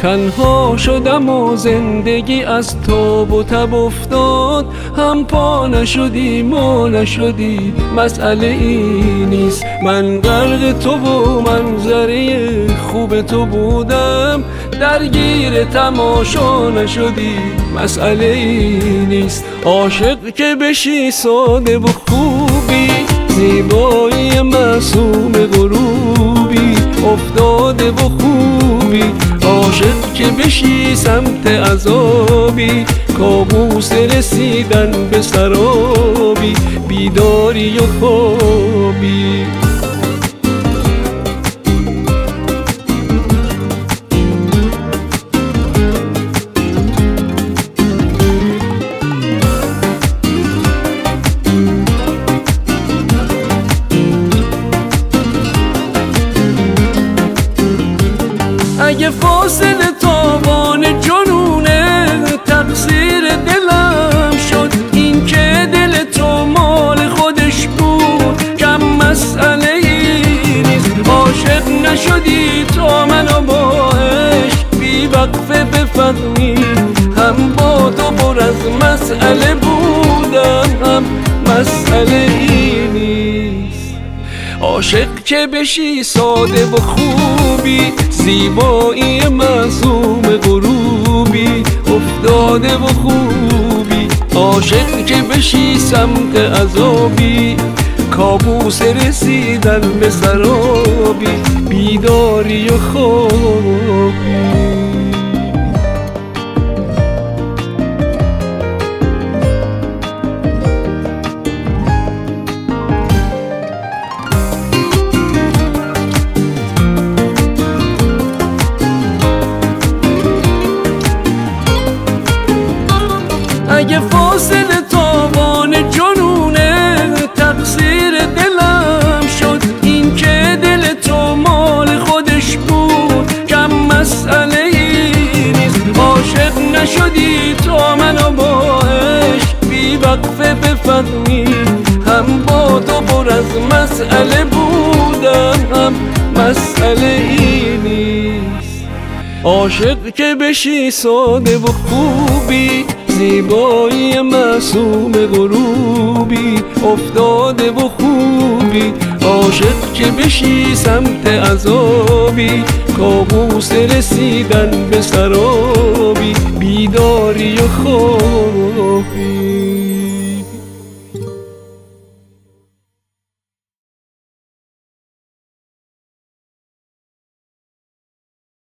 تنها شدم و زندگی از تاب و تب افتاد. هم پا نشدی ما نشدی، مسئله ای نیست. من غرق تو و منظره خوب تو بودم، درگیر تماشا نشدی، مسئله ای نیست. عاشق که بشی ساده و خوبی، زیبایی معصوم غروبی، افتاده و خوبی. عاشق که بشی سمت عذابی، کابوس رسیدن به سرابی، بیداری و خوابی. اگه فاصله تاوان جنونه، تقصیر دلم شد. این که دل تو مال خودش بود، کم مسئله ای نیست. عاشق نشدی تا منو با عشق بی وقفه بفهمی، هم با تو پر از مسئله بودم، هم مسئله ای نیست. عاشق که بشی ساده و خوبی، زیبایی معصوم غروبی، افتاده و خوبی. عاشق که بشی سمت عذابی، کابوس رسیدن به سرابی، بیداری و خوابی. اگه فاصله تاوان جنونه، تقصیر دلم شد. این که دل تو مال خودش بود، کم مسئله ای نیست. عاشق نشدی تا منو با عشق بی وقفه بفهمی، هم با تو پر از مسئله بودم، هم مسئله ای نیست. عاشق که بشی ساده و خوبی، زیبایی معصوم غروبی، افتاده و خوبی. عاشق که بشی سمت عذابی، کابوس رسیدن به سرابی، بیداری و خوابی.